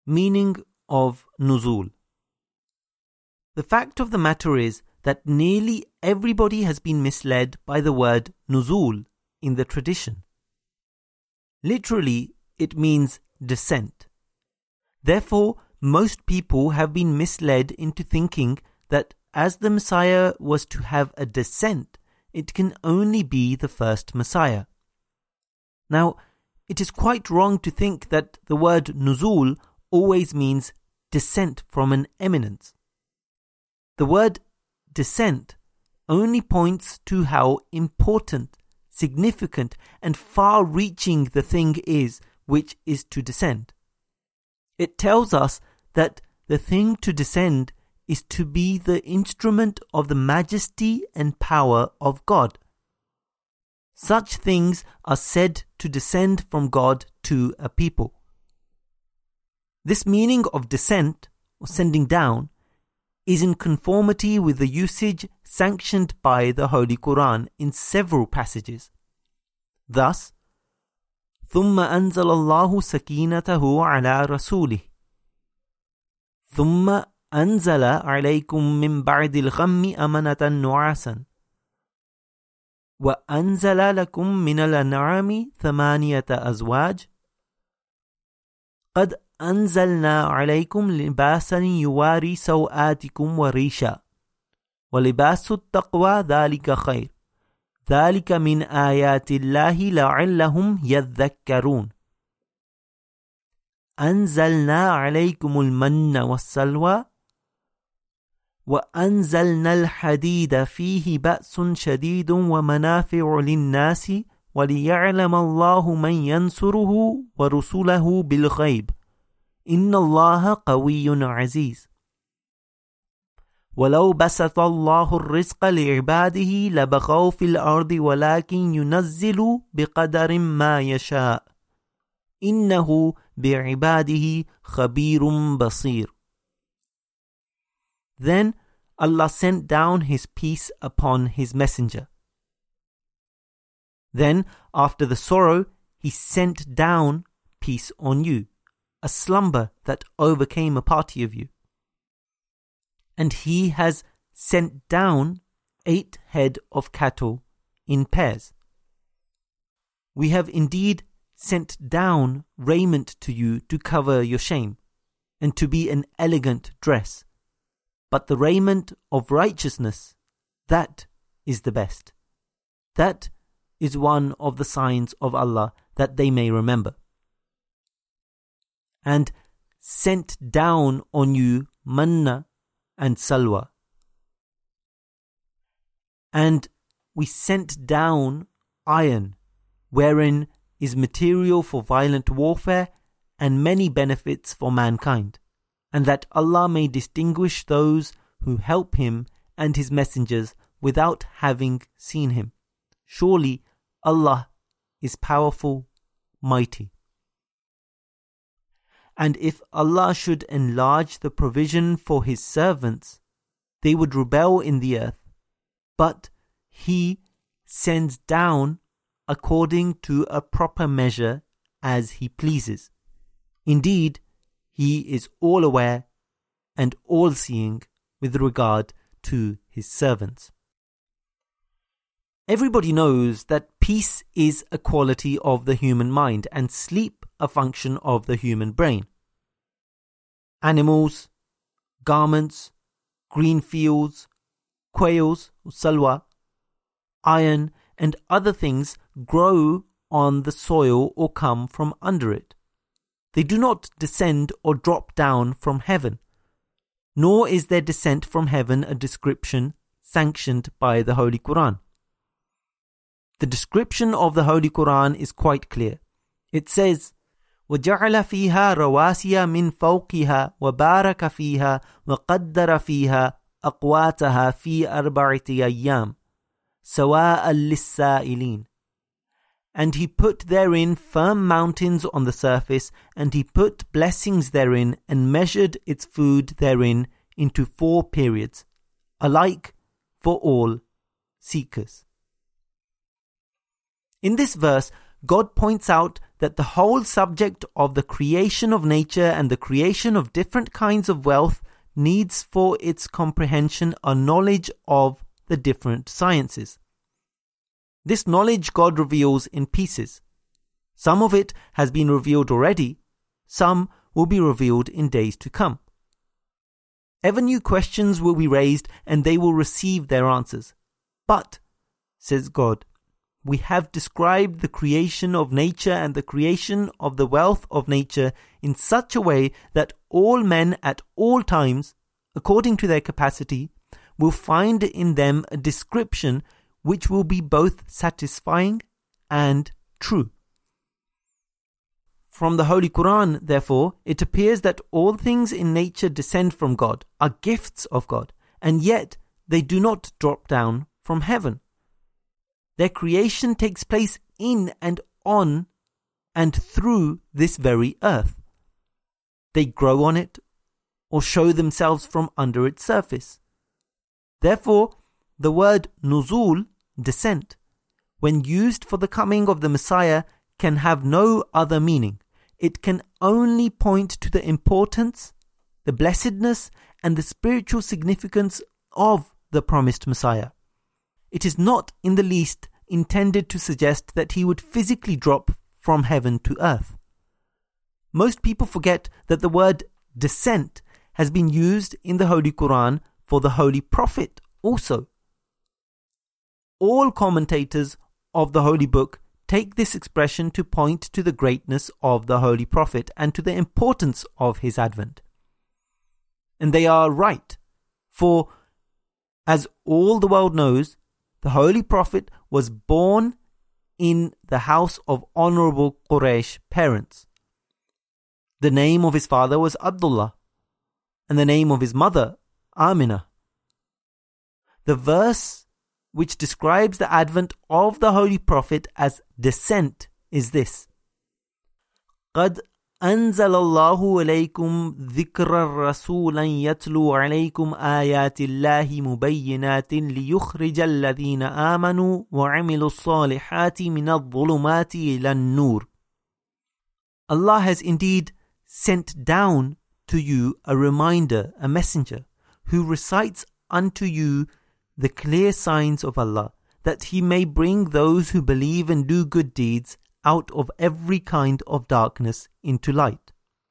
Meaning of Nuzul. The fact of the matter is that nearly everybody has been misled by the word Nuzul in the tradition. Literally, it means descent. Therefore, most people have been misled into thinking that as the Messiah was to have a descent, it can only be the first Messiah. Now, it is quite wrong to think that the word Nuzul always means descent from an eminence. The word descent only points to how important, significant, and far-reaching the thing is which is to descend. It tells us that the thing to descend is to be the instrument of the majesty and power of God. Such things are said to descend from God to a people. This meaning of descent, or sending down, is in conformity with the usage sanctioned by the Holy Quran in several passages. Thus, ثُمَّ أَنزَلَ اللَّهُ سَكِينَتَهُ عَلَى رَسُولِهِ ثُمَّ أَنزَلَ عَلَيْكُم مِّن بَعْدِ الْغَمِّ أَمَنَةً نُعَاسًا وَأَنزَلَ لَكُم مِّنَ الْأَنْعَامِ 8 أَزْوَاجٍ قَدْ أَنزَلْنَا عَلَيْكُمْ لِبَاسًا يُوَارِي سَوْآتِكُمْ وَرِيشًا وَلِبَاسُ التَّقْوَى ذَلِكَ خَيْرٌ ذَلِكَ مِنْ آيَاتِ اللَّهِ لَعَلَّهُمْ يَذَّكَّرُونَ أَنزَلْنَا عَلَيْكُمُ الْمَنَّ وَالسَّلْوَى وَأَنزَلْنَا الْحَدِيدَ فِيهِ بَأْسٌ شَدِيدٌ وَمَنَافِعُ لِلنَّاسِ وَلِيَعْلَمَ اللَّهُ مَنْ يَنْصُرُهُ وَرُسُلَهُ بِالْغَيْبِ إِنَّ اللَّهَ قَوِيٌّ عَزِيزٌ وَلَوْ بَسَطَ اللَّهُ الرِّزْقَ لِعِبَادِهِ لَبَغَوْا فِي الْأَرْضِ وَلَكِنْ يُنَزِّلُ بِقَدَرٍ مَا يَشَاءُ إِنَّهُ بِعِبَادِهِ خَبِيرٌ بَصِيرٌ. Then Allah sent down His peace upon His messenger. Then, after the sorrow, He sent down peace on you, a slumber that overcame a party of you. And He has sent down 8 head of cattle in pairs. We have indeed sent down raiment to you to cover your shame, and to be an elegant dress. But the raiment of righteousness, that is the best. That is one of the signs of Allah that they may remember. And sent down on you manna and salwa. And we sent down iron, wherein is material for violent warfare and many benefits for mankind, and that Allah may distinguish those who help Him and His messengers without having seen Him. Surely Allah is powerful, mighty. And if Allah should enlarge the provision for His servants, they would rebel in the earth. But He sends down according to a proper measure as He pleases. Indeed, He is all aware and all-seeing with regard to His servants. Everybody knows that peace is a quality of the human mind and sleep a function of the human brain. Animals, garments, green fields, quails, salwa, iron, and other things grow on the soil or come from under it. They do not descend or drop down from heaven, nor is their descent from heaven a description sanctioned by the Holy Quran. The description of the Holy Quran is quite clear. It says, وَجَعَلَ فِيهَا رَوَاسِيَ مِنْ فَوْقِهَا وَبَارَكَ فِيهَا وَقَدَّرَ فِيهَا أَقْوَاتَهَا فِي 4 أَيَّامٍ سَوَاءً لِلسَّائِلِينَ. And He put therein firm mountains on the surface, and He put blessings therein, and measured its food therein into 4 periods, alike for all seekers. In this verse, God points out that the whole subject of the creation of nature and the creation of different kinds of wealth needs for its comprehension a knowledge of the different sciences. This knowledge God reveals in pieces. Some of it has been revealed already, some will be revealed in days to come. Ever new questions will be raised and they will receive their answers. But, says God, we have described the creation of nature and the creation of the wealth of nature in such a way that all men at all times, according to their capacity, will find in them a description which will be both satisfying and true. From the Holy Quran, therefore, it appears that all things in nature descend from God, are gifts of God, and yet they do not drop down from heaven. Their creation takes place in and on and through this very earth. They grow on it or show themselves from under its surface. Therefore, the word nuzul, descent, when used for the coming of the Messiah, can have no other meaning. It can only point to the importance, the blessedness, and the spiritual significance of the promised Messiah. It is not in the least intended to suggest that he would physically drop from heaven to earth. Most people forget that the word descent has been used in the Holy Quran for the Holy Prophet also. All commentators of the Holy Book take this expression to point to the greatness of the Holy Prophet and to the importance of his advent. And they are right, for as all the world knows, the Holy Prophet was born in the house of honorable Quraysh parents. The name of his father was Abdullah, and the name of his mother, Aminah. The verse which describes the advent of the Holy Prophet as descent is this: قَدْ أَنزَلَ اللَّهُ إِلَيْكُمْ ذِكْرًا رَسُولًا يَتْلُو عَلَيْكُمْ آيَاتِ اللَّهِ مُبَيِّنَاتٍ لِيُخْرِجَ الَّذِينَ آمَنُوا وَعَمِلُوا الصَّالِحَاتِ مِنَ الظُّلُمَاتِ إِلَى النُّورِ. Allah has indeed sent down to you a reminder, a messenger, who recites unto you the clear signs of Allah, that he may bring those who believe and do good deeds out of every kind of darkness into light.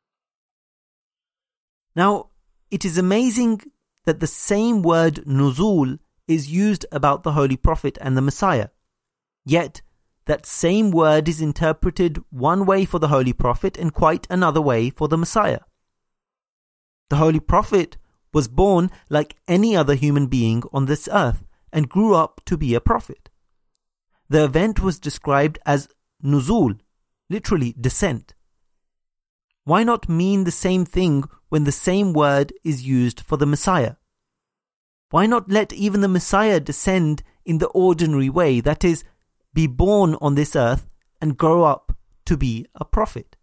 Now, it is amazing that the same word nuzul is used about the Holy Prophet and the Messiah. Yet, that same word is interpreted one way for the Holy Prophet and quite another way for the Messiah. The Holy Prophet was born like any other human being on this earth and grew up to be a prophet. The event was described as nuzul, literally descent. Why not mean the same thing when the same word is used for the Messiah? Why not let even the Messiah descend in the ordinary way, that is, be born on this earth and grow up to be a prophet?